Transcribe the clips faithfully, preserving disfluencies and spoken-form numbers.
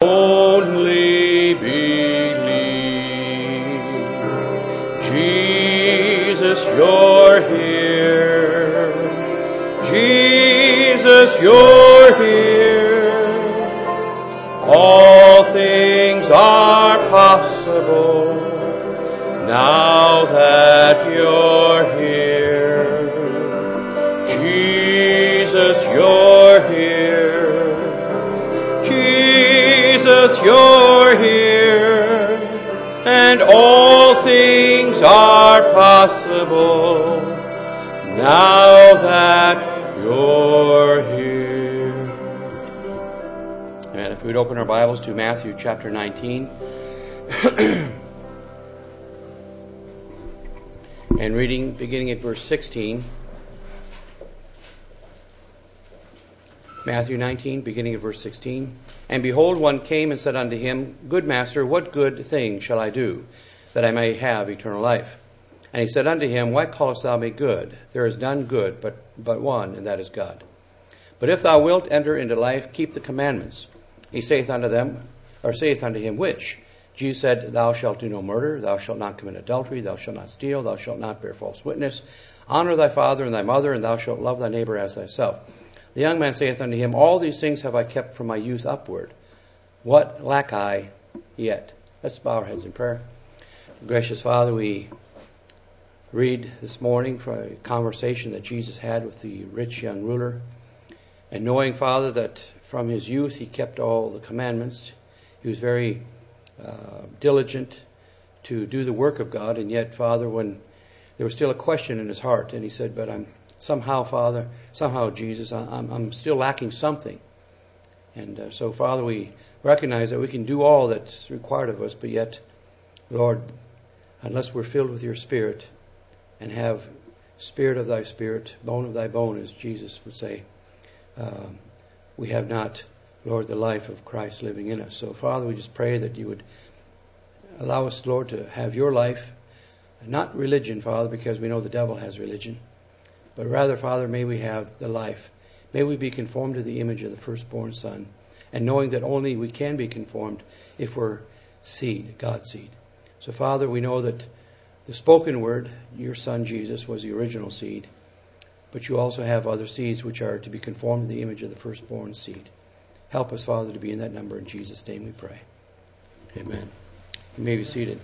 Only believe. Jesus, you're here. Jesus, you're here. All things are possible now that you're here. Jesus, you're here. Jesus, you're here. And all things are possible now that you're here. And if we'd open our Bibles to Matthew chapter nineteen. And reading, beginning at verse sixteen. Matthew nineteen, beginning at verse sixteen. And behold, one came and said unto him, Good master, what good thing shall I do, that I may have eternal life? And he said unto him, Why callest thou me good? There is none good but, but one, and that is God. But if thou wilt enter into life, keep the commandments. He saith unto them, or saith unto him, Which? Jesus said, Thou shalt do no murder, thou shalt not commit adultery, thou shalt not steal, thou shalt not bear false witness. Honor thy father and thy mother, and thou shalt love thy neighbor as thyself. The young man saith unto him, All these things have I kept from my youth upward. What lack I yet? Let's bow our heads in prayer. Gracious Father, we read this morning from a conversation that Jesus had with the rich young ruler. And knowing, Father, that from his youth he kept all the commandments, he was very uh, diligent to do the work of God. And yet, Father, when there was still a question in his heart, and he said, But I'm Somehow, Father, somehow, Jesus, I'm, I'm still lacking something. And uh, so, Father, we recognize that we can do all that's required of us, but yet, Lord, unless we're filled with your Spirit and have spirit of thy spirit, bone of thy bone, as Jesus would say, um, we have not, Lord, the life of Christ living in us. So, Father, we just pray that you would allow us, Lord, to have your life, not religion, Father, because we know the devil has religion. But rather, Father, may we have the life. May we be conformed to the image of the firstborn Son, and knowing that only we can be conformed if we're seed, God's seed. So, Father, we know that the spoken word, your Son Jesus, was the original seed, but you also have other seeds which are to be conformed to the image of the firstborn seed. Help us, Father, to be in that number. In Jesus' name we pray. Amen. You may be seated.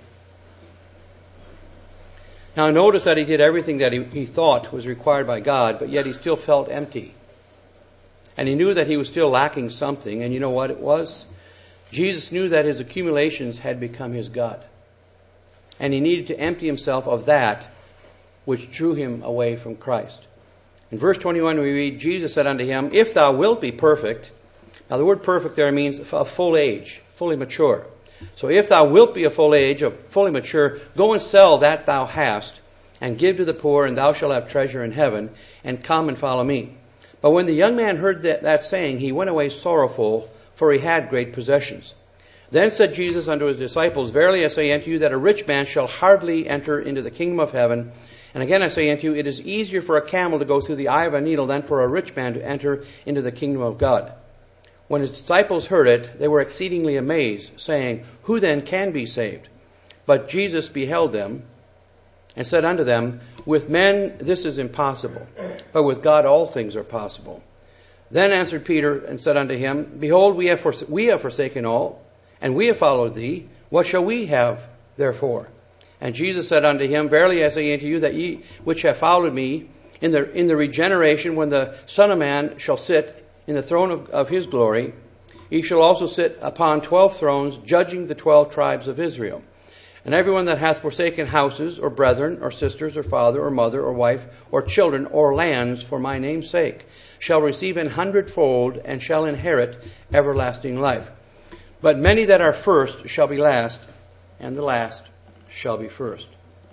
Now notice that he did everything that he, he thought was required by God, but yet he still felt empty. And he knew that he was still lacking something, and you know what it was? Jesus knew that his accumulations had become his God. And he needed to empty himself of that which drew him away from Christ. In verse twenty-one we read, Jesus said unto him, If thou wilt be perfect. Now the word perfect there means a full age, fully mature. So if thou wilt be a full age, of fully mature, go and sell that thou hast, and give to the poor, and thou shalt have treasure in heaven, and come and follow me. But when the young man heard that, that saying, he went away sorrowful, for he had great possessions. Then said Jesus unto his disciples, Verily I say unto you, that a rich man shall hardly enter into the kingdom of heaven. And again I say unto you, it is easier for a camel to go through the eye of a needle than for a rich man to enter into the kingdom of God. When his disciples heard it, they were exceedingly amazed, saying, Who then can be saved? But Jesus beheld them, and said unto them, With men this is impossible, but with God all things are possible. Then answered Peter, and said unto him, Behold, we have, fors- we have forsaken all, and we have followed thee. What shall we have therefore? And Jesus said unto him, Verily I say unto you, that ye which have followed me, in the, in the regeneration, when the Son of Man shall sit in the throne of, of his glory, he shall also sit upon twelve thrones, judging the twelve tribes of Israel. And everyone that hath forsaken houses, or brethren, or sisters, or father, or mother, or wife, or children, or lands, for my name's sake, shall receive an hundredfold, and shall inherit everlasting life. But many that are first shall be last, and the last shall be first.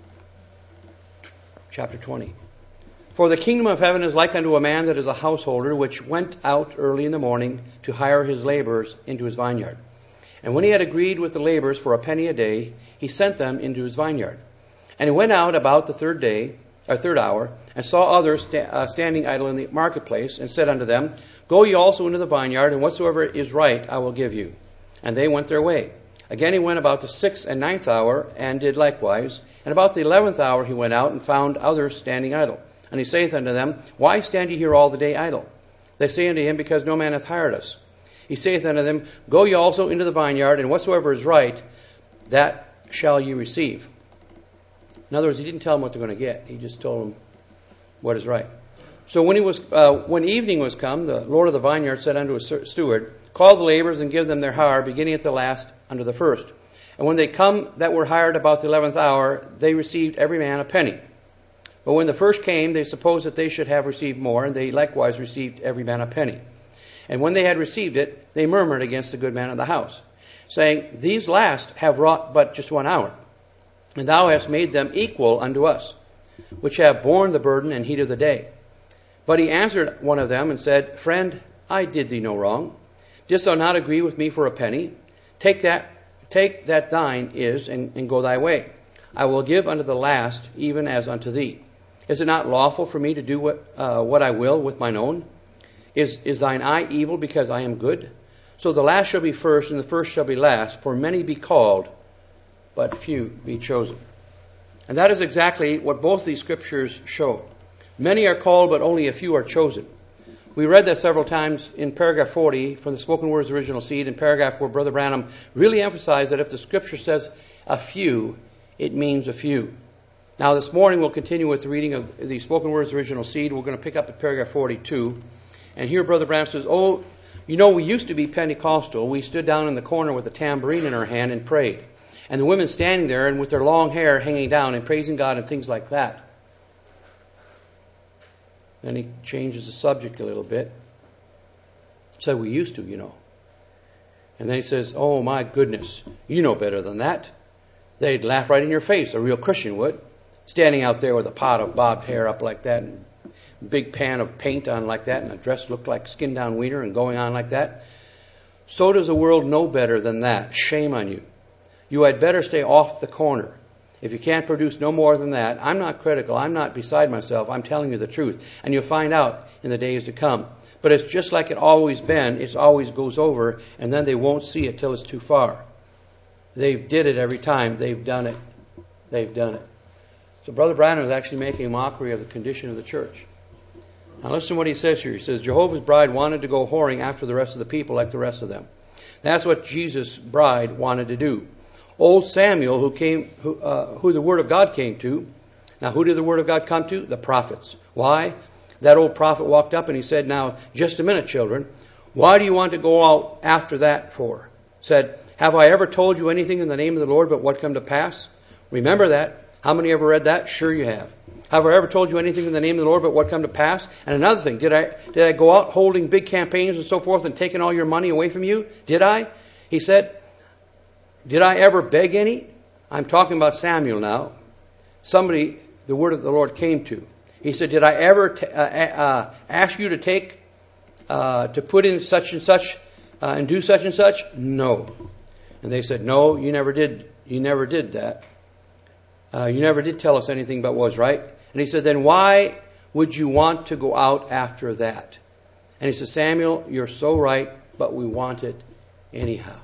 Chapter twenty. For the kingdom of heaven is like unto a man that is a householder, which went out early in the morning to hire his laborers into his vineyard. And when he had agreed with the laborers for a penny a day, he sent them into his vineyard. And he went out about the third day, or third hour, and saw others sta- uh, standing idle in the marketplace, and said unto them, Go ye also into the vineyard, and whatsoever is right I will give you. And they went their way. Again he went about the sixth and ninth hour, and did likewise. And about the eleventh hour he went out, and found others standing idle. And he saith unto them, Why stand ye here all the day idle? They say unto him, Because no man hath hired us. He saith unto them, Go ye also into the vineyard, and whatsoever is right, that shall ye receive. In other words, he didn't tell them what they're going to get. He just told them what is right. So when he was, uh, when evening was come, the Lord of the vineyard said unto his steward, Call the laborers and give them their hire, beginning at the last unto the first. And when they come that were hired about the eleventh hour, they received every man a penny. But when the first came, they supposed that they should have received more, and they likewise received every man a penny. And when they had received it, they murmured against the good man of the house, saying, These last have wrought but just one hour, and thou hast made them equal unto us, which have borne the burden and heat of the day. But he answered one of them and said, Friend, I did thee no wrong. Didst thou not agree with me for a penny? Take that, take that thine is, and, and go thy way. I will give unto the last, even as unto thee. Is it not lawful for me to do what, uh, what I will with mine own? Is, is thine eye evil because I am good? So the last shall be first, and the first shall be last. For many be called, but few be chosen. And that is exactly what both these scriptures show. Many are called, but only a few are chosen. We read that several times in paragraph forty from the Spoken Word's Original Seed, in paragraph where Brother Branham really emphasized that if the scripture says a few, it means a few. Now this morning we'll continue with the reading of the Spoken Word's Original Seed. We're going to pick up at paragraph forty-two. And here Brother Branham says, Oh, you know, we used to be Pentecostal. We stood down in the corner with a tambourine in our hand and prayed. And the women standing there and with their long hair hanging down and praising God and things like that. Then he changes the subject a little bit. So we used to, you know. And then he says, Oh my goodness, you know better than that. They'd laugh right in your face, a real Christian would. Standing out there with a pot of bobbed hair up like that, and a big pan of paint on like that, and a dress looked like skin down wiener and going on like that. So does the world know better than that. Shame on you. You had better stay off the corner. If you can't produce no more than that, I'm not critical, I'm not beside myself, I'm telling you the truth. And you'll find out in the days to come. But it's just like it always been, it always goes over, and then they won't see it till it's too far. They did it every time, they've done it. They've done it. So Brother Branham is actually making a mockery of the condition of the church. Now listen to what he says here. He says, Jehovah's bride wanted to go whoring after the rest of the people like the rest of them. That's what Jesus' bride wanted to do. Old Samuel, who came, who, uh, who the Word of God came to. Now, who did the Word of God come to? The prophets. Why? That old prophet walked up and he said, Now, just a minute, children. Why do you want to go out after that for? Said, Have I ever told you anything in the name of the Lord but what come to pass? Remember that. How many ever read that? Sure you have. Have I ever told you anything in the name of the Lord but what come to pass? And another thing, did I did I go out holding big campaigns and so forth and taking all your money away from you? Did I? He said, Did I ever beg any? I'm talking about Samuel now. Somebody the word of the Lord came to. He said, Did I ever t- uh, uh, ask you to take, uh, to put in such and such uh, and do such and such? No. And they said, No, you never did. You never did that. Uh, you never did tell us anything but what was right. And he said, Then why would you want to go out after that? And he said, Samuel, you're so right, but we want it anyhow.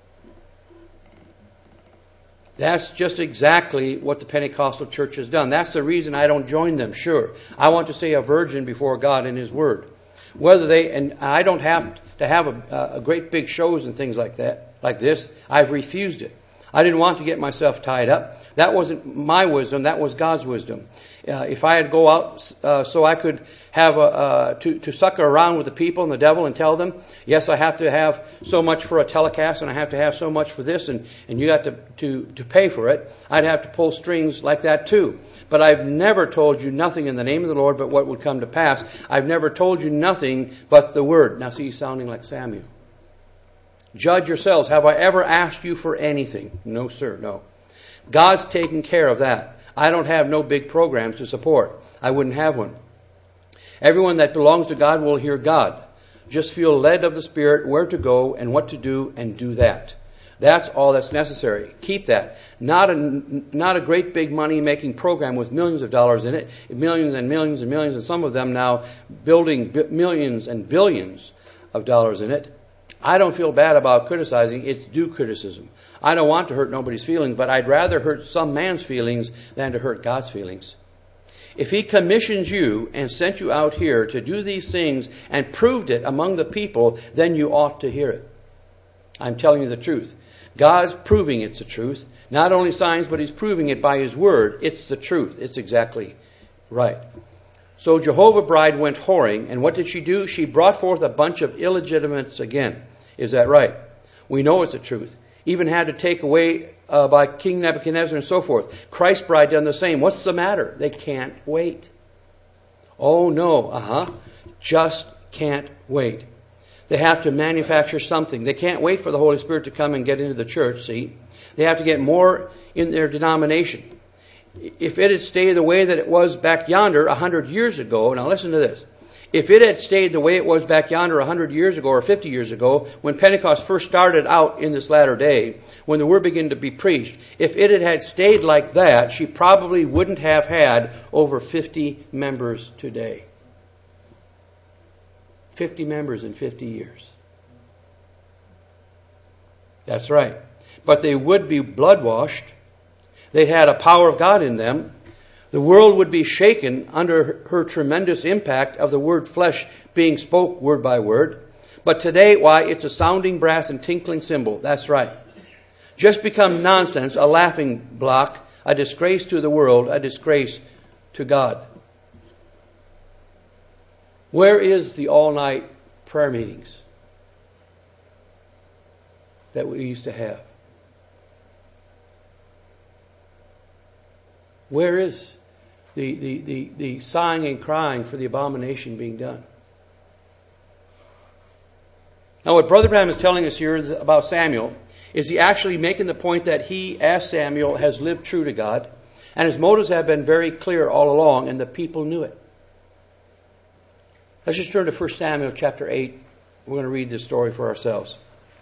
That's just exactly what the Pentecostal church has done. That's the reason I don't join them, sure. I want to stay a virgin before God and His Word. Whether they, and I don't have to have a, a great big shows and things like that, like this. I've refused it. I didn't want to get myself tied up. That wasn't my wisdom. That was God's wisdom. Uh, if I had go out uh, so I could have a, uh, to, to sucker around with the people and the devil and tell them, yes, I have to have so much for a telecast and I have to have so much for this and, and you got to, to, to pay for it, I'd have to pull strings like that too. But I've never told you nothing in the name of the Lord but what would come to pass. I've never told you nothing but the Word. Now see, he's sounding like Samuel. Judge yourselves. Have I ever asked you for anything? No, sir, no. God's taking care of that. I don't have no big programs to support. I wouldn't have one. Everyone that belongs to God will hear God. Just feel led of the Spirit where to go and what to do and do that. That's all that's necessary. Keep that. Not a, not a great big money-making program with millions of dollars in it. Millions and millions and millions, and some of them now building bi- millions and billions of dollars in it. I don't feel bad about criticizing. It's due criticism. I don't want to hurt nobody's feelings, but I'd rather hurt some man's feelings than to hurt God's feelings. If he commissions you and sent you out here to do these things and proved it among the people, then you ought to hear it. I'm telling you the truth. God's proving it's the truth. Not only signs, but he's proving it by his word. It's the truth. It's exactly right. So Jehovah bride went whoring, and what did she do? She brought forth a bunch of illegitimates again. Is that right? We know it's the truth. Even had to take away uh, by King Nebuchadnezzar and so forth. Christ's bride done the same. What's the matter? They can't wait. Oh no, uh-huh. Just can't wait. They have to manufacture something. They can't wait for the Holy Spirit to come and get into the church, see? They have to get more in their denomination. If it had stayed the way that it was back yonder a hundred years ago, now listen to this. If it had stayed the way it was back yonder a hundred years ago or fifty years ago, when Pentecost first started out in this latter day, when the word began to be preached, if it had, had stayed like that, she probably wouldn't have had over fifty members today. fifty members in fifty years. That's right. But they would be blood-washed. They'd had a power of God in them. The world would be shaken under her tremendous impact of the word flesh being spoke word by word. But today, why, it's a sounding brass and tinkling cymbal. That's right. Just become nonsense, a laughing block, a disgrace to the world, a disgrace to God. Where is the all-night prayer meetings that we used to have? Where is the, the, the, the sighing and crying for the abomination being done? Now what Brother Branham is telling us here about Samuel is he actually making the point that he, as Samuel, has lived true to God, and his motives have been very clear all along, and the people knew it. Let's just turn to First Samuel chapter eight. We're going to read this story for ourselves.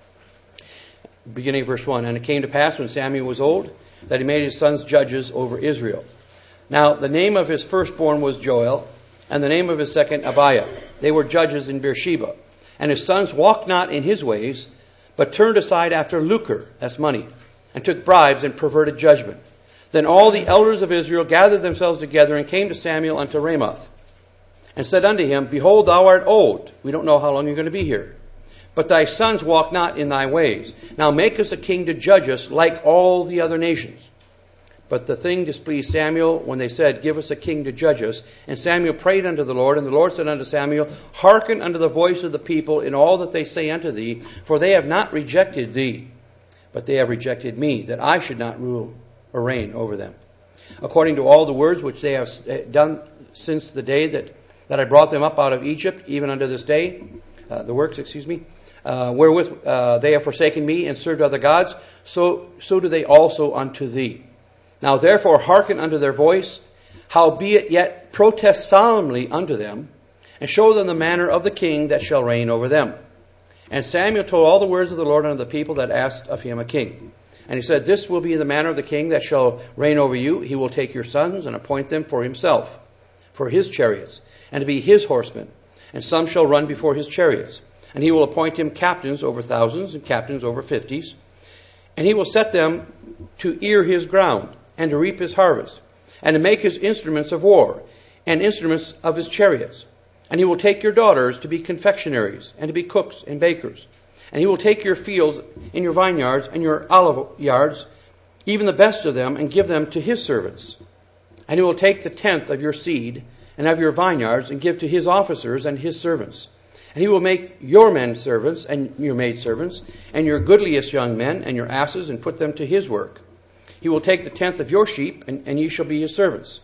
Beginning of verse one. And it came to pass when Samuel was old, that he made his sons judges over Israel. Now, the name of his firstborn was Joel, and the name of his second Abiah. They were judges in Beersheba. And his sons walked not in his ways, but turned aside after lucre, that's money, and took bribes and perverted judgment. Then all the elders of Israel gathered themselves together and came to Samuel unto Ramoth, and said unto him, Behold, thou art old. We don't know how long you're going to be here. But thy sons walk not in thy ways. Now make us a king to judge us like all the other nations. But the thing displeased Samuel when they said, Give us a king to judge us. And Samuel prayed unto the Lord, and the Lord said unto Samuel, Hearken unto the voice of the people in all that they say unto thee, for they have not rejected thee, but they have rejected me, that I should not rule or reign over them. According to all the words which they have done since the day that, that I brought them up out of Egypt, even unto this day, uh, the works, excuse me, Uh, wherewith uh, they have forsaken me and served other gods, so so do they also unto thee. Now therefore hearken unto their voice, howbeit yet protest solemnly unto them, and show them the manner of the king that shall reign over them. And Samuel told all the words of the Lord unto the people that asked of him a king. And he said, This will be the manner of the king that shall reign over you. He will take your sons and appoint them for himself, for his chariots, and to be his horsemen, and some shall run before his chariots. And he will appoint him captains over thousands and captains over fifties. And he will set them to ear his ground and to reap his harvest and to make his instruments of war and instruments of his chariots. And he will take your daughters to be confectionaries and to be cooks and bakers. And he will take your fields and your vineyards and your olive yards, even the best of them, and give them to his servants. And he will take the tenth of your seed and of your vineyards and give to his officers and his servants. And he will make your men servants and your maidservants and your goodliest young men and your asses and put them to his work. He will take the tenth of your sheep and, and ye shall be his servants.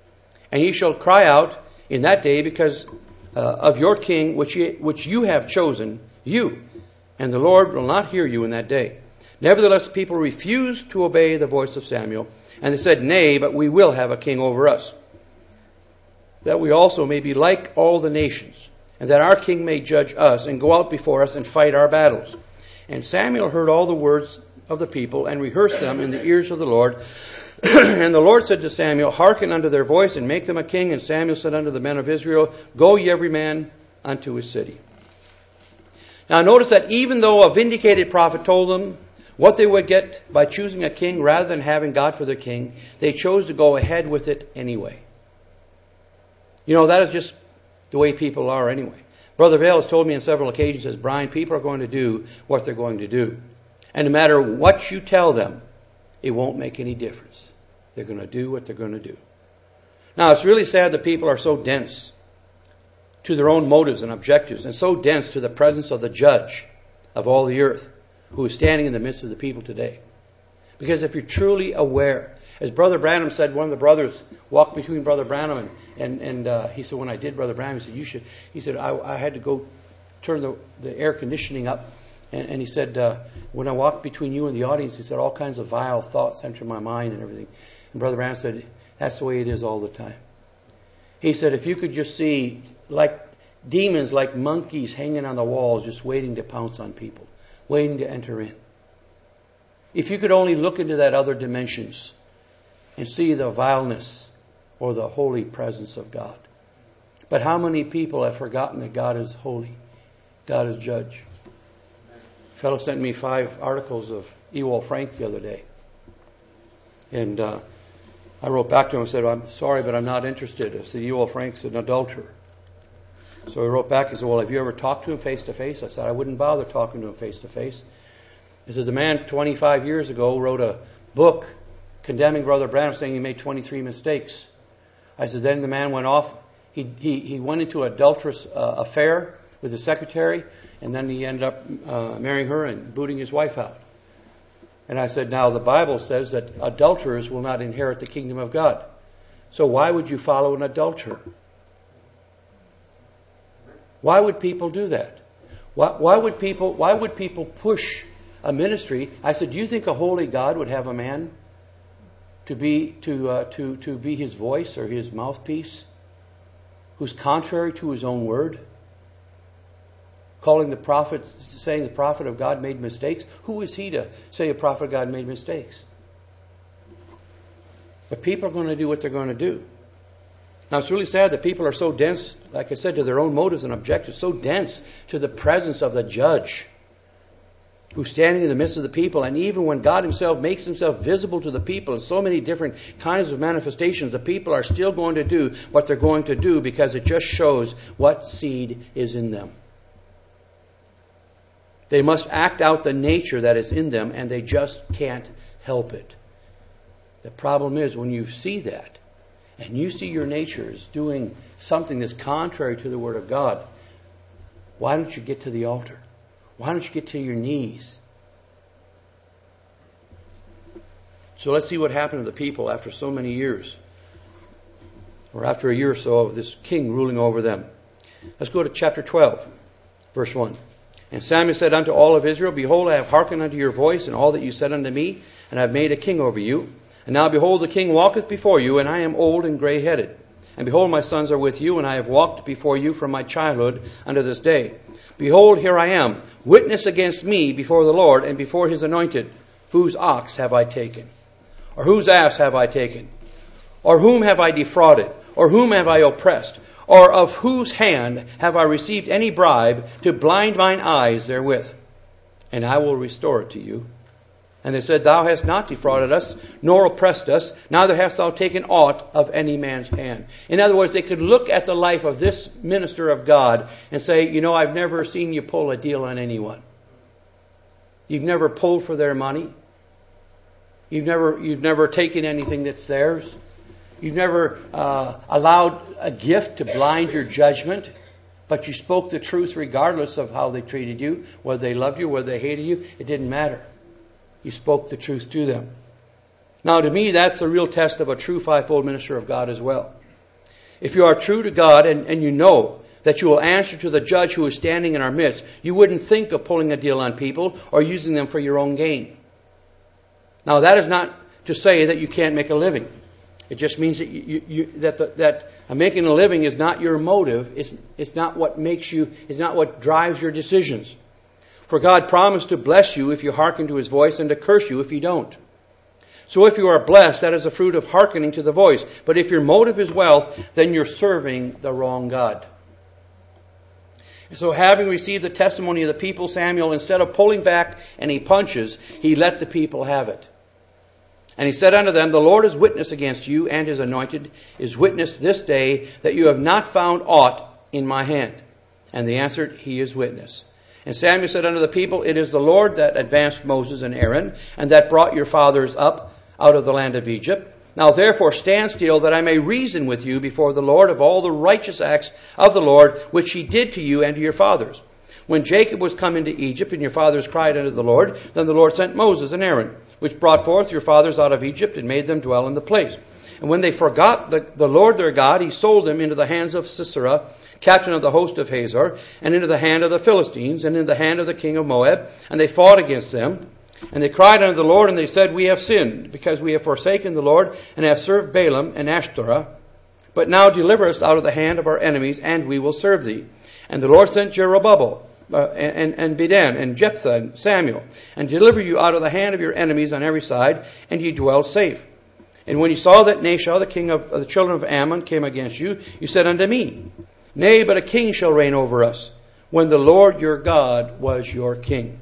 And ye shall cry out in that day because uh, of your king which ye, which you have chosen, you. And the Lord will not hear you in that day. Nevertheless, the people refused to obey the voice of Samuel. And they said, Nay, but we will have a king over us, that we also may be like all the nations, and that our king may judge us and go out before us and fight our battles. And Samuel heard all the words of the people and rehearsed them in the ears of the Lord. And the Lord said to Samuel, Hearken unto their voice and make them a king. And Samuel said unto the men of Israel, Go ye every man unto his city. Now notice that even though a vindicated prophet told them what they would get by choosing a king rather than having God for their king, they chose to go ahead with it anyway. You know, that is just the way people are anyway. Brother Vail has told me on several occasions, says, Brian, people are going to do what they're going to do. And no matter what you tell them, it won't make any difference. They're going to do what they're going to do. Now, it's really sad that people are so dense to their own motives and objectives, and so dense to the presence of the judge of all the earth, who is standing in the midst of the people today. Because if you're truly aware, as Brother Branham said, one of the brothers walked between Brother Branham and, and, and uh, he said, when I did, Brother Branham, he said, you should, he said, I, I had to go turn the, the air conditioning up. And, and he said, uh, when I walked between you and the audience, he said, all kinds of vile thoughts entered my mind and everything. And Brother Branham said, that's the way it is all the time. He said, if you could just see like demons, like monkeys hanging on the walls, just waiting to pounce on people, waiting to enter in. If you could only look into that other dimensions and see the vileness or the holy presence of God. But how many people have forgotten that God is holy? God is judge. A fellow sent me five articles of Ewald Frank the other day. And uh, I wrote back to him and said, I'm sorry, but I'm not interested. I said, Ewald Frank's an adulterer. So he wrote back and said, well, have you ever talked to him face to face? I said, I wouldn't bother talking to him face to face. He said, the man twenty-five years ago wrote a book condemning Brother Branham, saying he made twenty-three mistakes. I said, then the man went off. He he, he went into an adulterous uh, affair with his secretary, and then he ended up uh, marrying her and booting his wife out. And I said, now the Bible says that adulterers will not inherit the kingdom of God. So why would you follow an adulterer? Why would people do that? Why, why would people why would people push a ministry? I said, do you think a holy God would have a man to be to uh, to to be his voice or his mouthpiece, who's contrary to his own word, calling the prophet, saying the prophet of God made mistakes? Who is he to say a prophet of God made mistakes? But people are going to do what they're going to do. Now, it's really sad that people are so dense, like I said, to their own motives and objectives, so dense to the presence of the judge who's standing in the midst of the people. And even when God himself makes himself visible to the people in so many different kinds of manifestations, the people are still going to do what they're going to do because it just shows what seed is in them. They must act out the nature that is in them, and they just can't help it. The problem is when you see that, and you see your nature is doing something that's contrary to the Word of God, why don't you get to the altar? Why don't you get to your knees? So let's see what happened to the people after so many years, or after a year or so of this king ruling over them. Let's go to chapter twelve, verse one. And Samuel said unto all of Israel, behold, I have hearkened unto your voice and all that you said unto me, and I have made a king over you. And now behold, the king walketh before you, and I am old and grey-headed. And behold, my sons are with you, and I have walked before you from my childhood unto this day. Behold, here I am, witness against me before the Lord and before his anointed. Whose ox have I taken? Or whose ass have I taken? Or whom have I defrauded? Or whom have I oppressed? Or of whose hand have I received any bribe to blind mine eyes therewith? And I will restore it to you. And they said, thou hast not defrauded us, nor oppressed us, neither hast thou taken aught of any man's hand. In other words, they could look at the life of this minister of God and say, you know, I've never seen you pull a deal on anyone. You've never pulled for their money. You've never, you've never taken anything that's theirs. You've never uh, allowed a gift to blind your judgment, but you spoke the truth regardless of how they treated you, whether they loved you, whether they hated you. It didn't matter. You spoke the truth to them. Now, to me, that's the real test of a true fivefold minister of God as well. If you are true to God and, and you know that you will answer to the judge who is standing in our midst, you wouldn't think of pulling a deal on people or using them for your own gain. Now, that is not to say that you can't make a living. It just means that you, you, that the, that making a living is not your motive. It's, it's not what makes you. It's not what drives your decisions. For God promised to bless you if you hearken to his voice, and to curse you if you don't. So if you are blessed, that is a fruit of hearkening to the voice. But if your motive is wealth, then you're serving the wrong God. So having received the testimony of the people, Samuel, instead of pulling back and he punches, he let the people have it. And he said unto them, the Lord is witness against you, and his anointed is witness this day, that you have not found aught in my hand. And they answered, he is witness. And Samuel said unto the people, it is the Lord that advanced Moses and Aaron, and that brought your fathers up out of the land of Egypt. Now therefore stand still, that I may reason with you before the Lord of all the righteous acts of the Lord, which he did to you and to your fathers. When Jacob was come into Egypt, and your fathers cried unto the Lord, then the Lord sent Moses and Aaron, which brought forth your fathers out of Egypt, and made them dwell in the place. And when they forgot the, the Lord their God, he sold them into the hands of Sisera, captain of the host of Hazor, and into the hand of the Philistines, and into the hand of the king of Moab. And they fought against them. And they cried unto the Lord, and they said, we have sinned, because we have forsaken the Lord, and have served Balaam and Ashtoreth. But now deliver us out of the hand of our enemies, and we will serve thee. And the Lord sent Jerubbaal, uh, and, and Bedan, and Jephthah, and Samuel, and deliver you out of the hand of your enemies on every side, and ye dwell safe. And when you saw that Nashon, the king of, of the children of Ammon, came against you, you said unto me, nay, but a king shall reign over us, when the Lord your God was your king.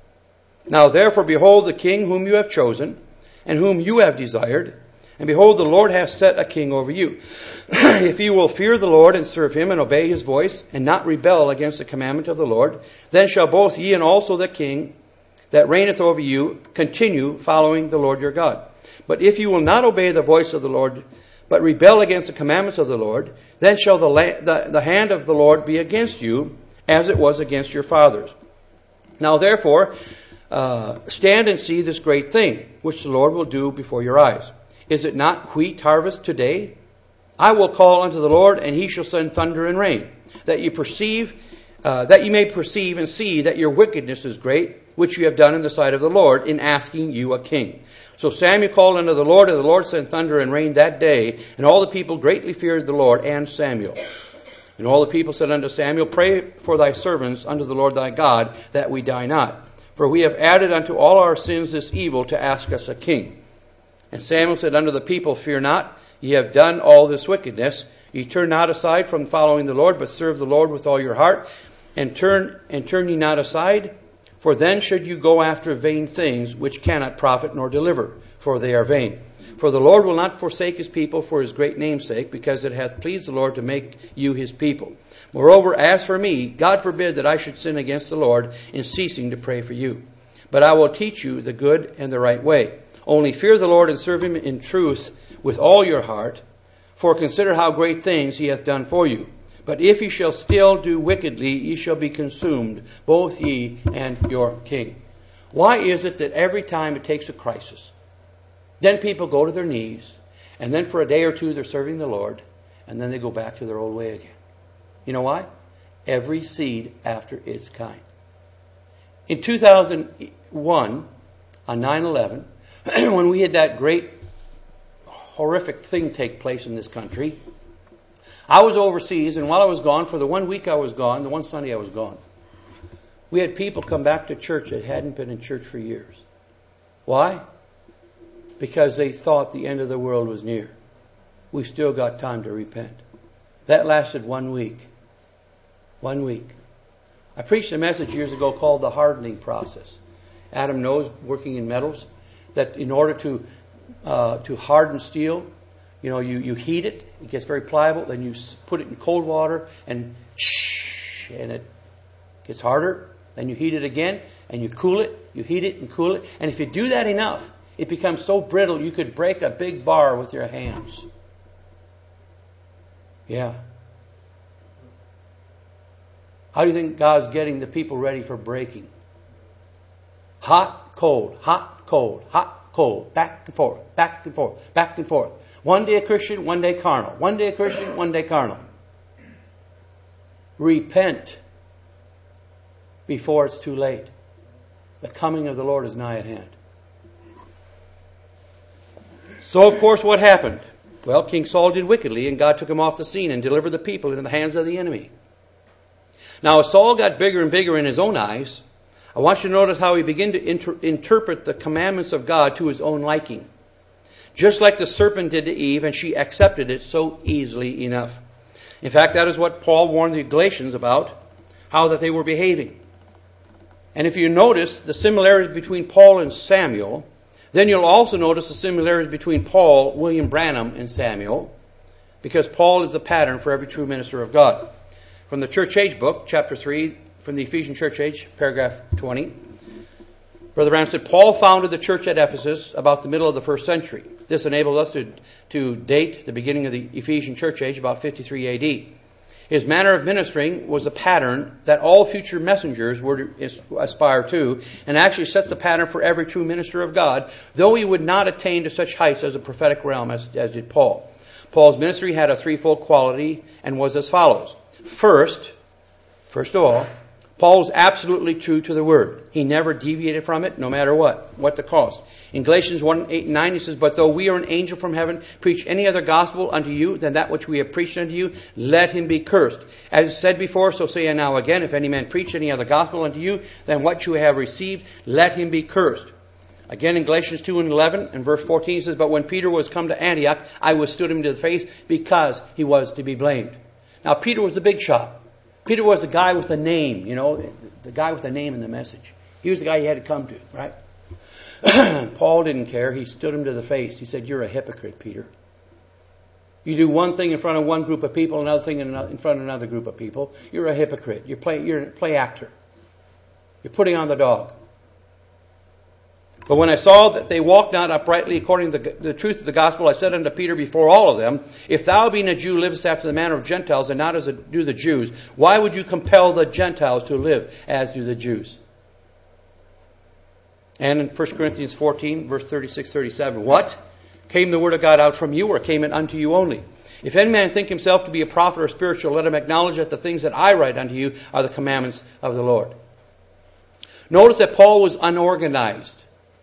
Now therefore behold the king whom you have chosen, and whom you have desired, and behold the Lord hath set a king over you. If you will fear the Lord and serve him, and obey his voice, and not rebel against the commandment of the Lord, then shall both ye and also the king that reigneth over you continue following the Lord your God. But if you will not obey the voice of the Lord, but rebel against the commandments of the Lord, then shall the, la- the, the hand of the Lord be against you, as it was against your fathers. Now therefore, uh, stand and see this great thing, which the Lord will do before your eyes. Is it not wheat harvest today? I will call unto the Lord, and he shall send thunder and rain, that you perceive, uh, that you may perceive and see that your wickedness is great, which you have done in the sight of the Lord, in asking you a king. So Samuel called unto the Lord, and the Lord sent thunder and rain that day, and all the people greatly feared the Lord and Samuel. And all the people said unto Samuel, pray for thy servants unto the Lord thy God, that we die not. For we have added unto all our sins this evil, to ask us a king. And Samuel said unto the people, fear not, ye have done all this wickedness. Ye turn not aside from following the Lord, but serve the Lord with all your heart, and turn and turn ye not aside. For then should you go after vain things, which cannot profit nor deliver, for they are vain. For the Lord will not forsake his people for his great name's sake, because it hath pleased the Lord to make you his people. Moreover, as for me, God forbid that I should sin against the Lord in ceasing to pray for you. But I will teach you the good and the right way. Only fear the Lord and serve him in truth with all your heart. For consider how great things he hath done for you. But if ye shall still do wickedly, ye shall be consumed, both ye and your king. Why is it that every time it takes a crisis, then people go to their knees, and then for a day or two they're serving the Lord, and then they go back to their old way again? You know why? Every seed after its kind. In two thousand one, on nine eleven, when we had that great horrific thing take place in this country, I was overseas, and while I was gone, for the one week I was gone, the one Sunday I was gone, we had people come back to church that hadn't been in church for years. Why? Because they thought the end of the world was near. We still got time to repent. That lasted one week. One week. I preached a message years ago called the hardening process. Adam knows, working in metals, that in order to uh, to harden steel, you know, you, you heat it, it gets very pliable, then you put it in cold water, and shh, and it gets harder. Then you heat it again, and you cool it, you heat it and cool it. And if you do that enough, it becomes so brittle you could break a big bar with your hands. Yeah. How do you think God's getting the people ready for breaking? Hot, cold, hot, cold, hot, cold, back and forth, back and forth, back and forth. One day a Christian, one day carnal. One day a Christian, one day carnal. Repent before it's too late. The coming of the Lord is nigh at hand. So, of course, what happened? Well, King Saul did wickedly, and God took him off the scene and delivered the people into the hands of the enemy. Now, as Saul got bigger and bigger in his own eyes, I want you to notice how he began to inter- interpret the commandments of God to his own liking. Just like the serpent did to Eve, and she accepted it so easily enough. In fact, that is what Paul warned the Galatians about. how that they were behaving. And if you notice the similarities between Paul and Samuel, then you'll also notice the similarities between Paul, William Branham, and Samuel, because Paul is the pattern for every true minister of God. From the Church Age book, chapter three, from the Ephesian Church Age, paragraph twenty, Brother Branham said, Paul founded the church at Ephesus about the middle of the first century. This enables us to, to date the beginning of the Ephesian Church Age about fifty-three A D. His manner of ministering was a pattern that all future messengers were to aspire to, and actually sets the pattern for every true minister of God, though he would not attain to such heights as a prophetic realm as, as did Paul. Paul's ministry had a threefold quality and was as follows. First, first of all, Paul was absolutely true to the Word. He never deviated from it, no matter what, what the cost. In Galatians one, eight, and nine, he says, But though we are an angel from heaven, preach any other gospel unto you than that which we have preached unto you, let him be cursed. As said before, so say I now again, if any man preach any other gospel unto you than what you have received, let him be cursed. Again in Galatians two and eleven, and verse fourteen, he says, But when Peter was come to Antioch, I withstood him to the face, because he was to be blamed. Now Peter was the big shot. Peter was the guy with the name, you know, the guy with the name in the message. He was the guy you had to come to, right? Paul didn't care. He stood him to the face. He said, You're a hypocrite, Peter. You do one thing in front of one group of people, another thing in, another, in front of another group of people. You're a hypocrite. You're, play, you're a play actor. You're putting on the dog. But when I saw that they walked not uprightly according to the, the truth of the gospel, I said unto Peter before all of them, If thou being a Jew livest after the manner of Gentiles, and not as do the Jews, why would you compel the Gentiles to live as do the Jews? And in First Corinthians fourteen, verse thirty-six, thirty-seven, What? Came the word of God out from you, or came it unto you only? If any man think himself to be a prophet or spiritual, let him acknowledge that the things that I write unto you are the commandments of the Lord. Notice that Paul was unorganized,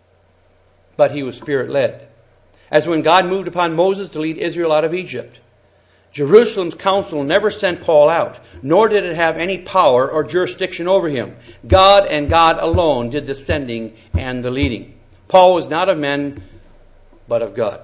but he was Spirit-led. As when God moved upon Moses to lead Israel out of Egypt. Jerusalem's council never sent Paul out, nor did it have any power or jurisdiction over him. God and God alone did the sending and the leading. Paul was not of men, but of God.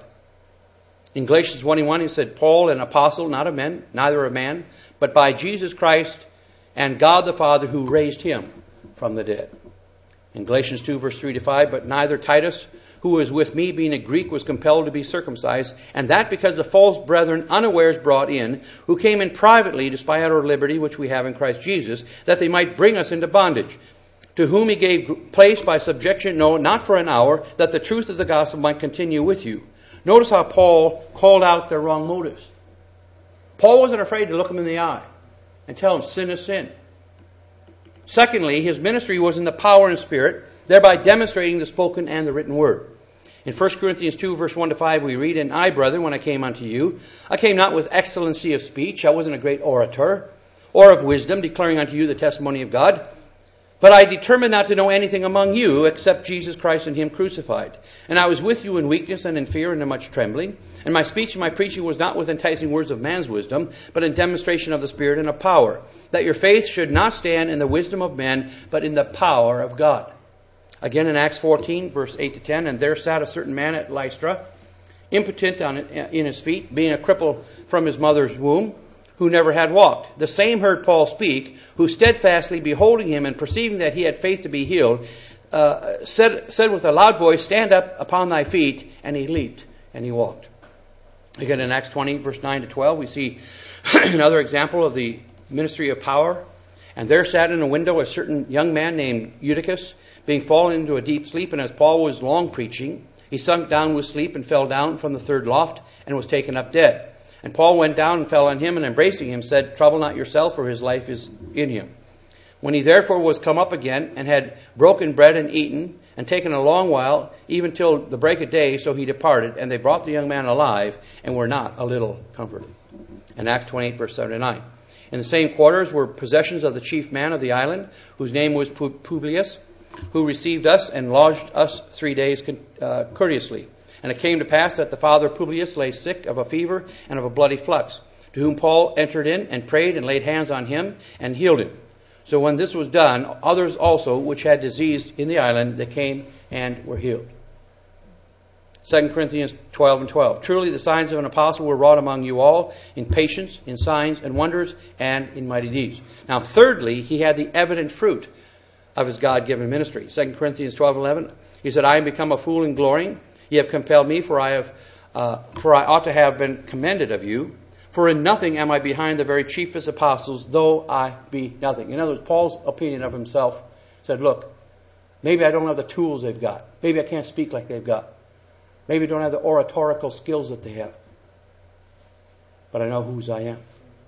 In Galatians one and one, he said, Paul, an apostle, not of men, neither of man, but by Jesus Christ and God the Father who raised him from the dead. In Galatians two, verse three to five, But neither Titus, who was with me, being a Greek, was compelled to be circumcised, and that because the false brethren unawares brought in, who came in privately to spy out our liberty, which we have in Christ Jesus, that they might bring us into bondage, to whom he gave place by subjection, no, not for an hour, that the truth of the gospel might continue with you. Notice how Paul called out their wrong motives. Paul wasn't afraid to look them in the eye and tell them sin is sin. Secondly, his ministry was in the power and spirit, thereby demonstrating the spoken and the written word. In First Corinthians two, verse one to five, we read, And I, brethren, when I came unto you, I came not with excellency of speech, I wasn't a great orator, or of wisdom, declaring unto you the testimony of God. But I determined not to know anything among you, except Jesus Christ and him crucified. And I was with you in weakness and in fear and in much trembling. And my speech and my preaching was not with enticing words of man's wisdom, but in demonstration of the Spirit and of power, that your faith should not stand in the wisdom of men, but in the power of God. Again in Acts fourteen, verse eight to ten, And there sat a certain man at Lystra, impotent on, in his feet, being a cripple from his mother's womb, who never had walked. The same heard Paul speak, who steadfastly beholding him and perceiving that he had faith to be healed, uh, said, said with a loud voice, Stand up upon thy feet. And he leaped and he walked. Again in Acts twenty, verse nine to twelve, we see another example of the ministry of power. And there sat in a window a certain young man named Eutychus, being fallen into a deep sleep, and as Paul was long preaching, he sunk down with sleep and fell down from the third loft and was taken up dead. And Paul went down and fell on him, and embracing him said, Trouble not yourself, for his life is in him. When he therefore was come up again, and had broken bread and eaten, and taken a long while, even till the break of day, so he departed, and they brought the young man alive, and were not a little comforted. In Acts twenty-eight, verse seven to nine. In the same quarters were possessions of the chief man of the island, whose name was Publius, who received us and lodged us three days uh, courteously. And it came to pass that the father Publius lay sick of a fever and of a bloody flux, to whom Paul entered in and prayed and laid hands on him and healed him. So when this was done, others also which had disease in the island, they came and were healed. Second Corinthians twelve and twelve. Truly the signs of an apostle were wrought among you all in patience, in signs and wonders, and in mighty deeds. Now, thirdly, he had the evident fruit of his God-given ministry. Second Corinthians twelve and eleven. He said, I am become a fool in glorying. Ye have compelled me, for I have, uh, for I ought to have been commended of you. For in nothing am I behind the very chiefest apostles, though I be nothing. In other words, Paul's opinion of himself said, look, maybe I don't have the tools they've got. Maybe I can't speak like they've got. Maybe I don't have the oratorical skills that they have. But I know whose I am.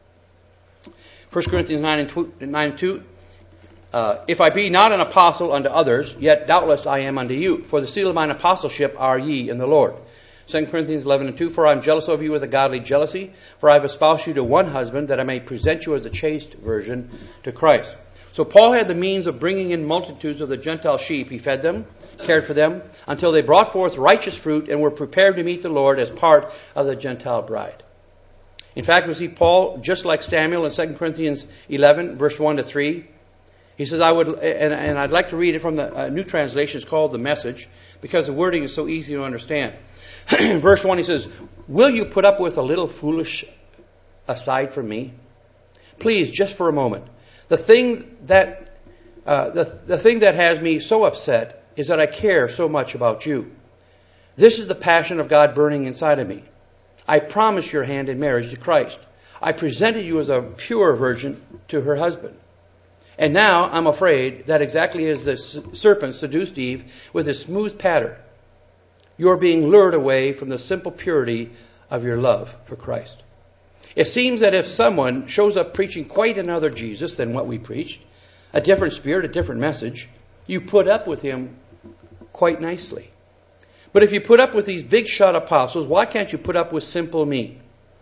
First Corinthians nine and two. Uh, if I be not an apostle unto others, yet doubtless I am unto you. For the seal of mine apostleship are ye in the Lord. Second Corinthians eleven and two. For I am jealous of you with a godly jealousy. For I have espoused you to one husband, that I may present you as a chaste virgin to Christ. So Paul had the means of bringing in multitudes of the Gentile sheep. He fed them, cared for them, until they brought forth righteous fruit and were prepared to meet the Lord as part of the Gentile bride. In fact, we see Paul, just like Samuel in Second Corinthians eleven, verse one to three. He says, I would, and, and I'd like to read it from the uh, New Translation. It's called The Message, because the wording is so easy to understand. Verse one, he says, will you put up with a little foolish aside from me? Please, just for a moment. The thing that uh, the, the thing that has me so upset is that I care so much about you. This is the passion of God burning inside of me. I promised your hand in marriage to Christ. I presented you as a pure virgin to her husband. And now I'm afraid that exactly as the serpent seduced Eve with his smooth pattern, you're being lured away from the simple purity of your love for Christ. It seems that if someone shows up preaching quite another Jesus than what we preached, a different spirit, a different message, you put up with him quite nicely. But if you put up with these big shot apostles, why can't you put up with simple me?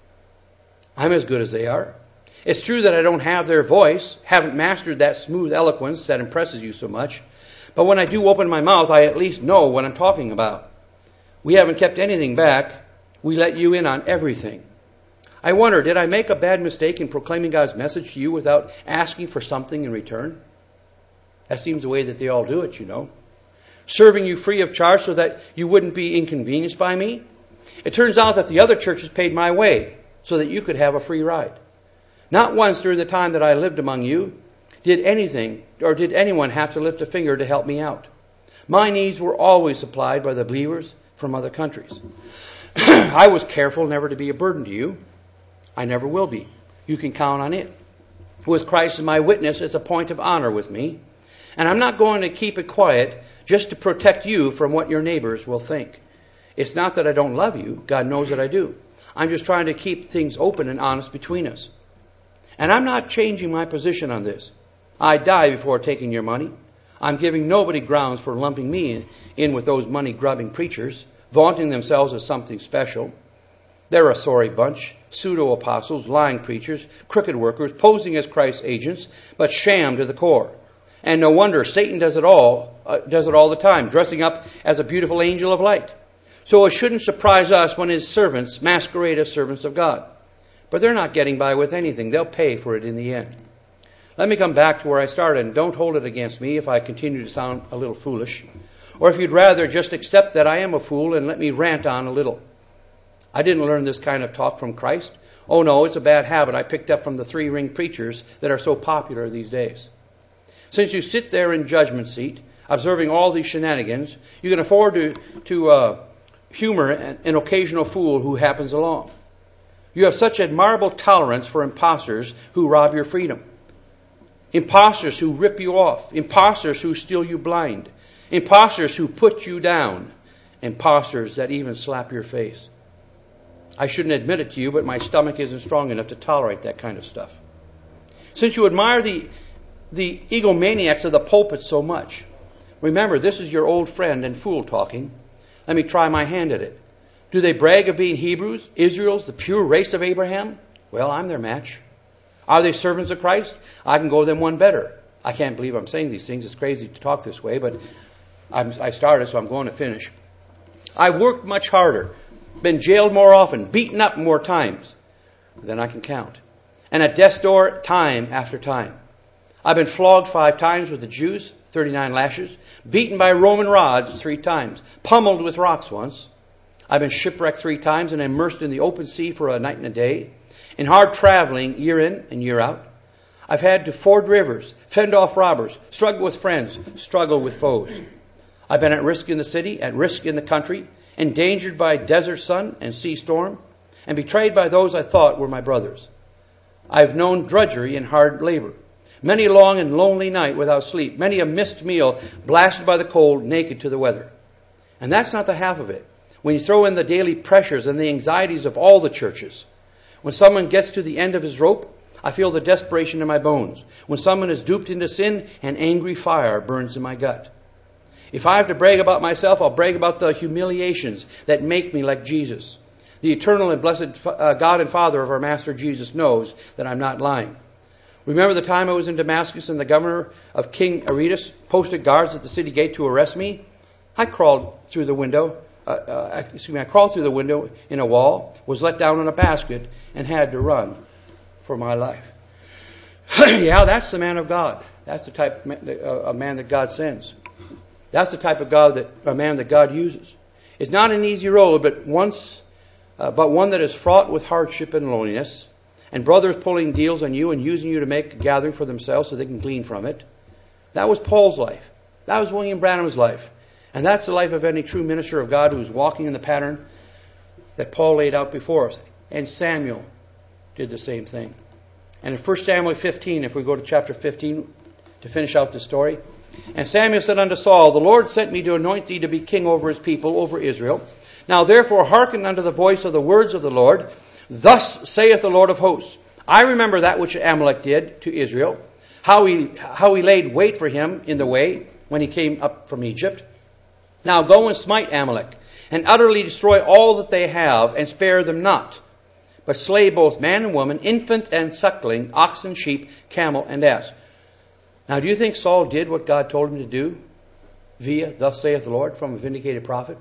I'm as good as they are. It's true that I don't have their voice, haven't mastered that smooth eloquence that impresses you so much. But when I do open my mouth, I at least know what I'm talking about. We haven't kept anything back. We let you in on everything. I wonder, did I make a bad mistake in proclaiming God's message to you without asking for something in return? That seems the way that they all do it, you know. Serving you free of charge so that you wouldn't be inconvenienced by me. It turns out that the other churches paid my way so that you could have a free ride. Not once during the time that I lived among you did anything or did anyone have to lift a finger to help me out. My needs were always supplied by the believers from other countries. I was careful never to be a burden to you. I never will be. You can count on it. With Christ as my witness, it's a point of honor with me. And I'm not going to keep it quiet just to protect you from what your neighbors will think. It's not that I don't love you. God knows that I do. I'm just trying to keep things open and honest between us. And I'm not changing my position on this. I die before taking your money. I'm giving nobody grounds for lumping me in, in with those money-grubbing preachers, vaunting themselves as something special. They're a sorry bunch, pseudo-apostles, lying preachers, crooked workers, posing as Christ's agents, but sham to the core. And no wonder Satan does it all, uh, does it all the time, dressing up as a beautiful angel of light. So it shouldn't surprise us when his servants masquerade as servants of God. But they're not getting by with anything. They'll pay for it in the end. Let me come back to where I started, and don't hold it against me if I continue to sound a little foolish. Or if you'd rather just accept that I am a fool and let me rant on a little. I didn't learn this kind of talk from Christ. Oh no, it's a bad habit I picked up from the three-ring preachers that are so popular these days. Since you sit there in judgment seat, observing all these shenanigans, you can afford to, to uh, humor an, an occasional fool who happens along. You have such admirable tolerance for impostors who rob your freedom. Impostors who rip you off. Impostors who steal you blind. Impostors who put you down. Impostors that even slap your face. I shouldn't admit it to you, but my stomach isn't strong enough to tolerate that kind of stuff. Since you admire the, the egomaniacs of the pulpit so much, remember, this is your old friend and fool talking. Let me try my hand at it. Do they brag of being Hebrews, Israel's, the pure race of Abraham? Well, I'm their match. Are they servants of Christ? I can go them one better. I can't believe I'm saying these things. It's crazy to talk this way, but I'm, I started, so I'm going to finish. I've worked much harder, been jailed more often, beaten up more times than I can count, and at death's door time after time. I've been flogged five times with the Jews, thirty-nine lashes, beaten by Roman rods three times, pummeled with rocks once. I've been shipwrecked three times and immersed in the open sea for a night and a day, in hard traveling year in and year out. I've had to ford rivers, fend off robbers, struggle with friends, struggle with foes. I've been at risk in the city, at risk in the country, endangered by desert sun and sea storm, and betrayed by those I thought were my brothers. I've known drudgery and hard labor, many a long and lonely night without sleep, many a missed meal, blasted by the cold, naked to the weather. And that's not the half of it. When you throw in the daily pressures and the anxieties of all the churches, when someone gets to the end of his rope, I feel the desperation in my bones. When someone is duped into sin, an angry fire burns in my gut. If I have to brag about myself, I'll brag about the humiliations that make me like Jesus. The eternal and blessed uh, God and Father of our Master Jesus knows that I'm not lying. Remember the time I was in Damascus and the governor of King Aretas posted guards at the city gate to arrest me? I crawled through the window, uh, uh, excuse me, I crawled through the window in a wall, was let down in a basket, and had to run for my life. Yeah, that's the man of God. That's the type of man that God sends. That's the type of God that a man that God uses. It's not an easy road, but once, uh, but one that is fraught with hardship and loneliness, and brothers pulling deals on you and using you to make a gathering for themselves so they can glean from it. That was Paul's life. That was William Branham's life. And that's the life of any true minister of God who is walking in the pattern that Paul laid out before us. And Samuel did the same thing. And in First Samuel fifteen, if we go to chapter fifteen to finish out the story. And Samuel said unto Saul, the Lord sent me to anoint thee to be king over his people, over Israel. Now therefore hearken unto the voice of the words of the Lord. Thus saith the Lord of hosts, I remember that which Amalek did to Israel, how he, how he laid wait for him in the way when he came up from Egypt. Now go and smite Amalek, and utterly destroy all that they have, and spare them not, but slay both man and woman, infant and suckling, oxen, sheep, camel, and ass. Now do you think Saul did what God told him to do via thus saith the Lord from a vindicated prophet?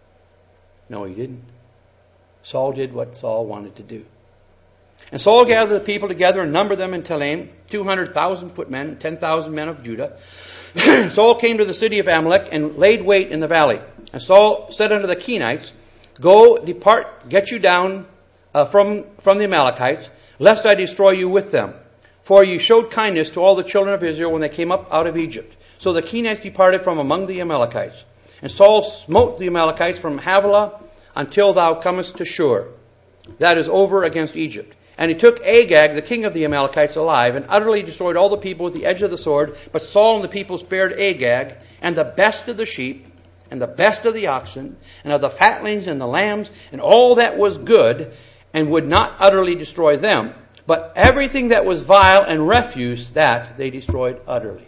No, he didn't. Saul did what Saul wanted to do. And Saul gathered the people together and numbered them in Telaim, two hundred thousand footmen, ten thousand men of Judah. Saul came to the city of Amalek and laid wait in the valley. And Saul said unto the Kenites, go, depart, get you down uh, from, from the Amalekites, lest I destroy you with them. For you showed kindness to all the children of Israel when they came up out of Egypt. So the Kenites departed from among the Amalekites. And Saul smote the Amalekites from Havilah until thou comest to Shur, that is over against Egypt. And he took Agag, the king of the Amalekites, alive, and utterly destroyed all the people with the edge of the sword. But Saul and the people spared Agag, and the best of the sheep, and the best of the oxen, and of the fatlings and the lambs, and all that was good, and would not utterly destroy them. But everything that was vile and refuse, that they destroyed utterly.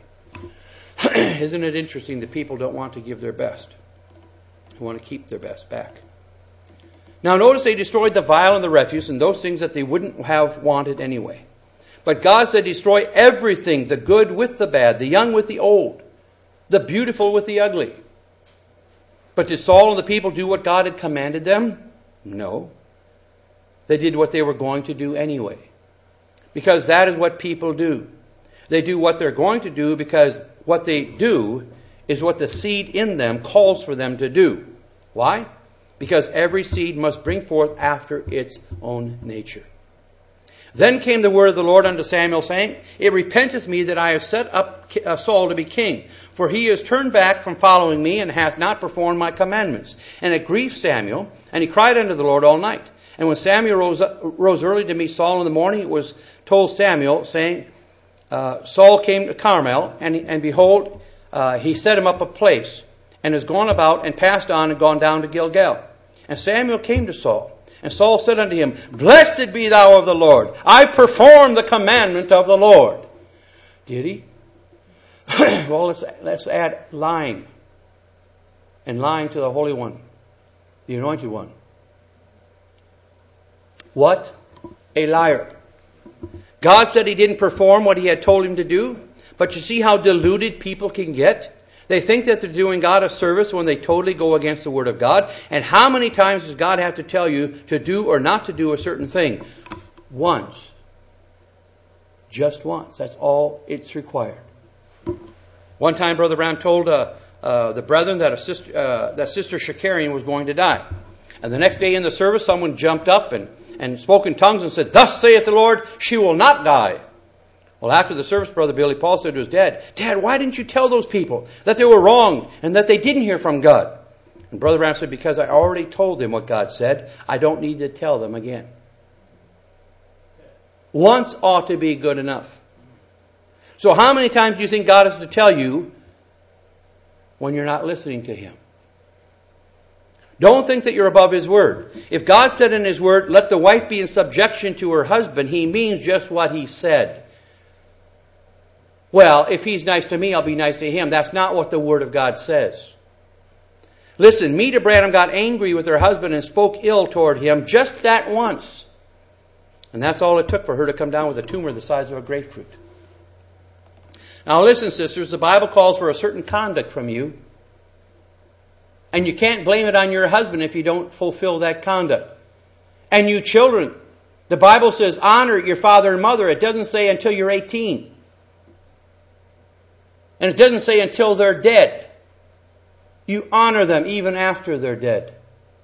Isn't it interesting that people don't want to give their best? They want to keep their best back. Now notice they destroyed the vile and the refuse and those things that they wouldn't have wanted anyway. But God said destroy everything, the good with the bad, the young with the old, the beautiful with the ugly. But did Saul and the people do what God had commanded them? No. They did what they were going to do anyway. Because that is what people do. They do what they're going to do because what they do is what the seed in them calls for them to do. Why? Because every seed must bring forth after its own nature. Then came the word of the Lord unto Samuel, saying, it repenteth me that I have set up Saul to be king, for he is turned back from following me, and hath not performed my commandments. And it grieved Samuel, and he cried unto the Lord all night. And when Samuel rose, up, rose early to meet Saul in the morning, it was told Samuel, saying, uh, Saul came to Carmel, and, and behold, uh, he set him up a place, and has gone about, and passed on, and gone down to Gilgal. And Samuel came to Saul, and Saul said unto him, blessed be thou of the Lord. I perform the commandment of the Lord. Did he? Well, let's, let's add lying. And lying to the Holy One, the Anointed One. What a liar. God said he didn't perform what he had told him to do. But you see how deluded people can get? They think that they're doing God a service when they totally go against the Word of God. And how many times does God have to tell you to do or not to do a certain thing? Once. Just once. That's all it's required. One time Brother Branham told uh, uh, the brethren that, a sister, uh, that Sister Shakarian was going to die. And the next day in the service, someone jumped up and, and spoke in tongues and said, "Thus saith the Lord, she will not die." Well, after the service, Brother Billy Paul said to his dad, "Dad, why didn't you tell those people that they were wrong and that they didn't hear from God?" And Brother Branham said, "Because I already told them what God said. I don't need to tell them again." Once ought to be good enough. So how many times do you think God has to tell you when you're not listening to Him? Don't think that you're above His Word. If God said in His Word, "Let the wife be in subjection to her husband," He means just what He said. Well, if he's nice to me, I'll be nice to him. That's not what the Word of God says. Listen, Meta Branham got angry with her husband and spoke ill toward him just that once. And that's all it took for her to come down with a tumor the size of a grapefruit. Now listen, sisters, the Bible calls for a certain conduct from you. And you can't blame it on your husband if you don't fulfill that conduct. And you children, the Bible says honor your father and mother. It doesn't say until you're eighteen. And it doesn't say until they're dead. You honor them even after they're dead.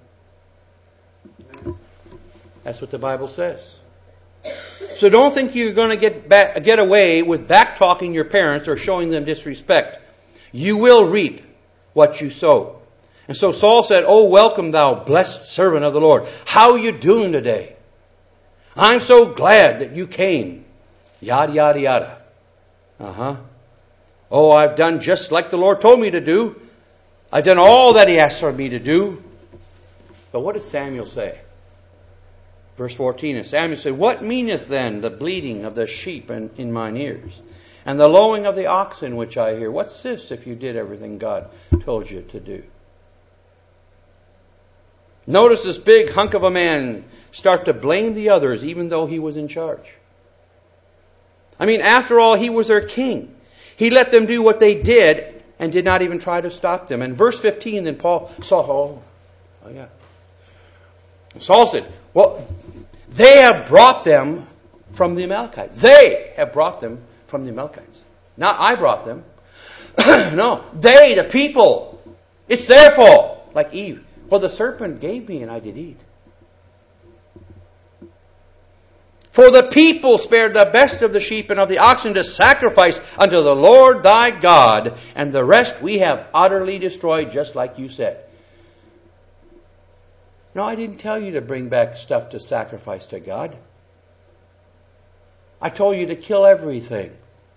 That's what the Bible says. So don't think you're going to get back, get away with back-talking your parents or showing them disrespect. You will reap what you sow. And so Saul said, "Oh, welcome thou blessed servant of the Lord. How are you doing today? I'm so glad that you came." Yada, yada, yada. Uh-huh. "Oh, I've done just like the Lord told me to do. I've done all that He asked for me to do." But what did Samuel say? Verse fourteen, and Samuel said, "What meaneth then the bleating of the sheep in, in mine ears, and the lowing of the oxen which I hear? What's this if you did everything God told you to do?" Notice this big hunk of a man start to blame the others even though he was in charge. I mean, after all, he was their king. He let them do what they did and did not even try to stop them. And verse fifteen, then Paul saw, oh, oh yeah. Saul said, "Well, they have brought them from the Amalekites. They have brought them from the Amalekites. Not I brought them." No, they, the people. It's their fault. Like Eve. "Well, the serpent gave me and I did eat. For the people spared the best of the sheep and of the oxen to sacrifice unto the Lord thy God, and the rest we have utterly destroyed, just like you said." No, I didn't tell you to bring back stuff to sacrifice to God. I told you to kill everything.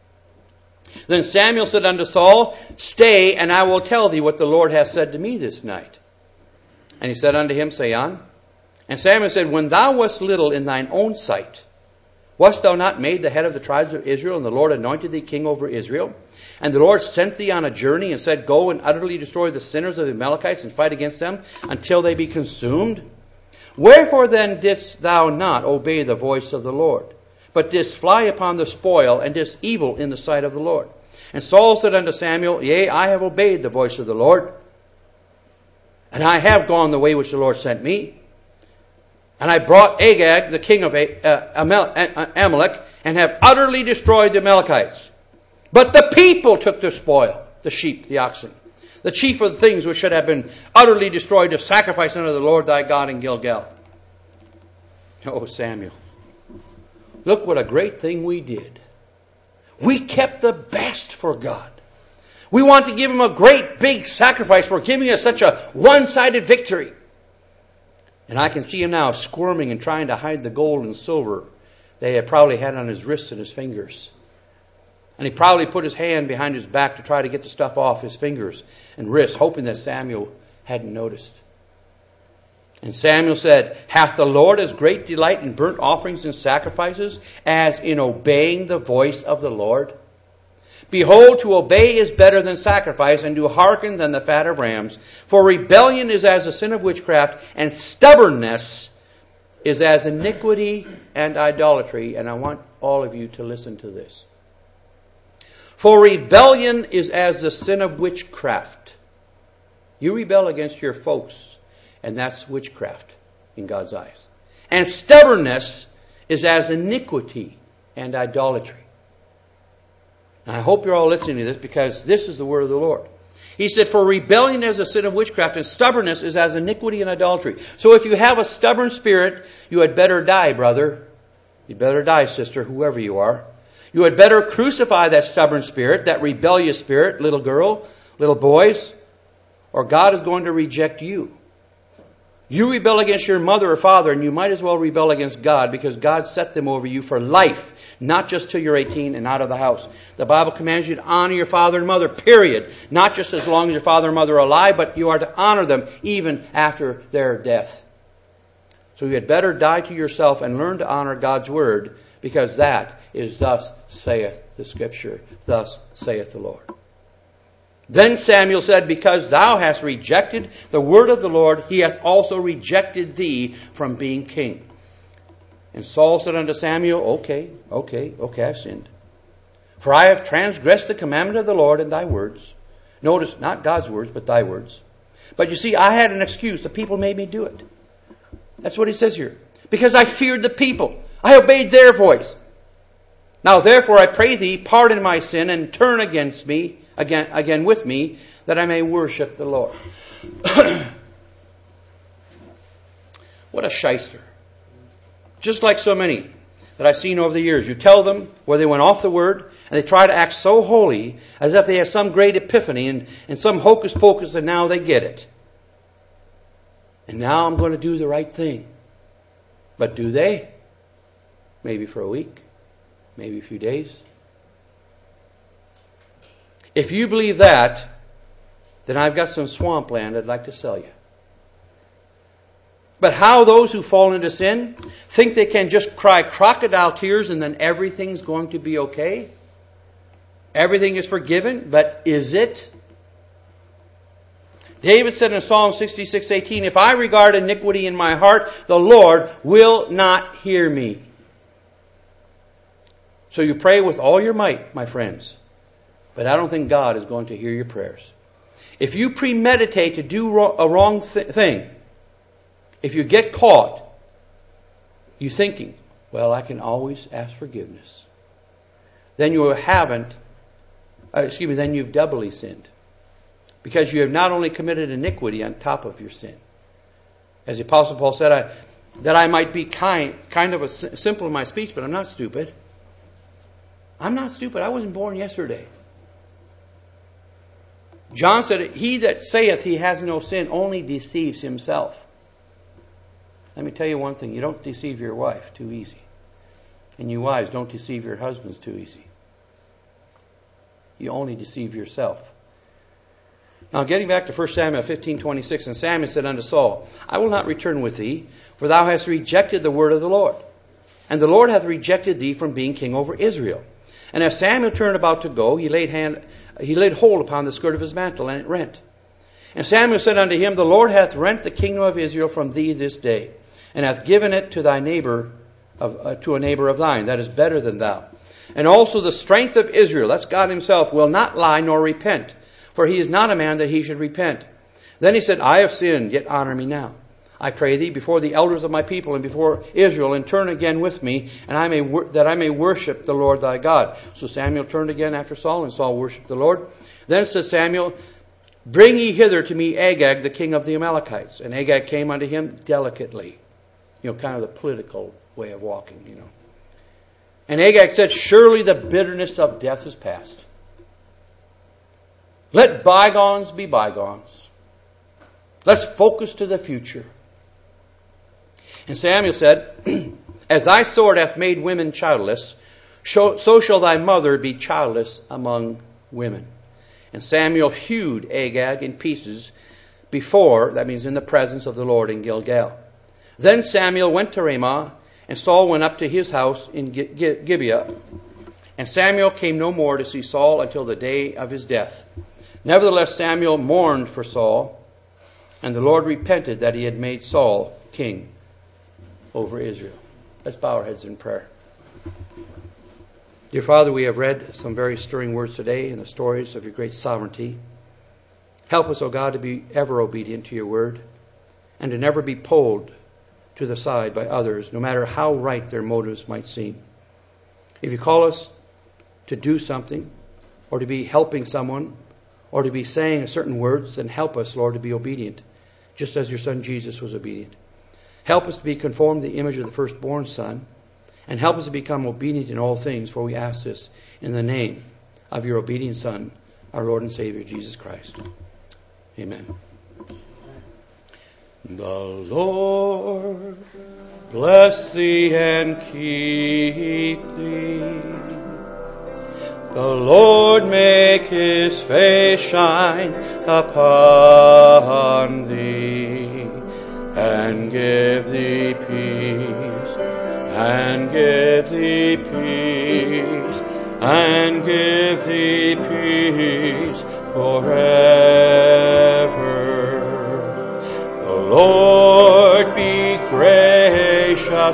Then Samuel said unto Saul, "Stay, and I will tell thee what the Lord hath said to me this night." And he said unto him, "Say on." And Samuel said, "When thou wast little in thine own sight, wast thou not made the head of the tribes of Israel, and the Lord anointed thee king over Israel? And the Lord sent thee on a journey and said, Go and utterly destroy the sinners of the Amalekites and fight against them until they be consumed? Wherefore then didst thou not obey the voice of the Lord, but didst fly upon the spoil, and didst evil in the sight of the Lord?" And Saul said unto Samuel, "Yea, I have obeyed the voice of the Lord, and I have gone the way which the Lord sent me. And I brought Agag, the king of Amalek, and have utterly destroyed the Amalekites. But the people took the spoil, the sheep, the oxen, the chief of the things which should have been utterly destroyed to sacrifice unto the Lord thy God in Gilgal." Oh, Samuel, look what a great thing we did. We kept the best for God. We want to give Him a great big sacrifice for giving us such a one-sided victory. And I can see him now squirming and trying to hide the gold and silver they had probably had on his wrists and his fingers. And he probably put his hand behind his back to try to get the stuff off his fingers and wrists, hoping that Samuel hadn't noticed. And Samuel said, "Hath the Lord as great delight in burnt offerings and sacrifices as in obeying the voice of the Lord? Behold, to obey is better than sacrifice, and to hearken than the fat of rams. For rebellion is as the sin of witchcraft, and stubbornness is as iniquity and idolatry." And I want all of you to listen to this. For rebellion is as the sin of witchcraft. You rebel against your folks, and that's witchcraft in God's eyes. And stubbornness is as iniquity and idolatry. And I hope you're all listening to this, because this is the word of the Lord. He said, for rebellion is a sin of witchcraft, and stubbornness is as iniquity and idolatry. So if you have a stubborn spirit, you had better die, brother. You better die, sister, whoever you are. You had better crucify that stubborn spirit, that rebellious spirit, little girl, little boys, or God is going to reject you. You rebel against your mother or father, and you might as well rebel against God, because God set them over you for life, not just till you're eighteen and out of the house. The Bible commands you to honor your father and mother, period. Not just as long as your father and mother are alive, but you are to honor them even after their death. So you had better die to yourself and learn to honor God's word, because that is thus saith the Scripture, thus saith the Lord. Then Samuel said, because thou hast rejected the word of the Lord, he hath also rejected thee from being king. And Saul said unto Samuel, okay, okay, okay, I've sinned. For I have transgressed the commandment of the Lord and thy words. Notice, not God's words, but thy words. But you see, I had an excuse. The people made me do it. That's what he says here. Because I feared the people. I obeyed their voice. Now therefore I pray thee, pardon my sin, and turn against me, again, again with me, that I may worship the Lord. What a shyster. Just like so many that I've seen over the years. You tell them where they went off the word, and they try to act so holy, as if they have some great epiphany and, and some hocus pocus, and now they get it. And now I'm going to do the right thing. But do they? Maybe for a week. Maybe a few days. If you believe that, then I've got some swampland I'd like to sell you. But how those who fall into sin think they can just cry crocodile tears and then everything's going to be okay? Everything is forgiven, but is it? David said in Psalm sixty-six eighteen, if I regard iniquity in my heart, the Lord will not hear me. So you pray with all your might, my friends. But I don't think God is going to hear your prayers. If you premeditate to do a wrong th- thing, if you get caught, you thinking, well, I can always ask forgiveness. Then you haven't, uh, excuse me, then you've doubly sinned. Because you have not only committed iniquity on top of your sin. As the Apostle Paul said, I, that I might be kind, kind of a, simple in my speech, but I'm not stupid. I'm not stupid. I wasn't born yesterday. John said, he that saith he has no sin only deceives himself. Let me tell you one thing. You don't deceive your wife too easy. And you wives, don't deceive your husbands too easy. You only deceive yourself. Now getting back to First Samuel fifteen twenty-six, and Samuel said unto Saul, I will not return with thee, for thou hast rejected the word of the Lord. And the Lord hath rejected thee from being king over Israel. And as Samuel turned about to go, he laid hand, he laid hold upon the skirt of his mantle, and it rent. And Samuel said unto him, the Lord hath rent the kingdom of Israel from thee this day, and hath given it to thy neighbor, of, uh, to a neighbor of thine, that is better than thou. And also the strength of Israel, that's God himself, will not lie nor repent, for he is not a man that he should repent. Then he said, I have sinned, yet honor me now. I pray thee before the elders of my people and before Israel, and turn again with me, and I may wor- that I may worship the Lord thy God. So Samuel turned again after Saul, and Saul worshipped the Lord. Then said Samuel, bring ye hither to me Agag, the king of the Amalekites. And Agag came unto him delicately. You know, kind of the political way of walking, you know. And Agag said, surely the bitterness of death is past. Let bygones be bygones. Let's focus to the future. And Samuel said, as thy sword hath made women childless, so shall thy mother be childless among women. And Samuel hewed Agag in pieces before, that means in the presence of the Lord in Gilgal. Then Samuel went to Ramah, and Saul went up to his house in Gibeah. And Samuel came no more to see Saul until the day of his death. Nevertheless, Samuel mourned for Saul, and the Lord repented that he had made Saul king over Israel. Let's bow our heads in prayer. Dear Father, we have read some very stirring words today in the stories of your great sovereignty. Help us, O God, to be ever obedient to your word, and to never be pulled to the side by others, no matter how right their motives might seem. If you call us to do something, or to be helping someone, or to be saying certain words, then help us, Lord, to be obedient, just as your Son Jesus was obedient. Help us to be conformed to the image of the firstborn Son, and help us to become obedient in all things, for we ask this in the name of your obedient Son, our Lord and Savior, Jesus Christ. Amen. The Lord bless thee and keep thee. The Lord make his face shine upon thee, and give thee peace, and give thee peace, and give thee peace forever. The Lord be gracious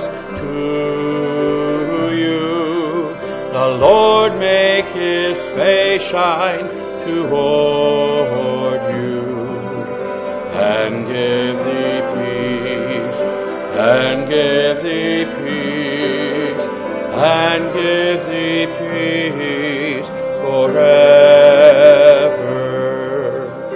to you. The Lord make his face shine toward you, and give thee peace, and give thee peace, and give thee peace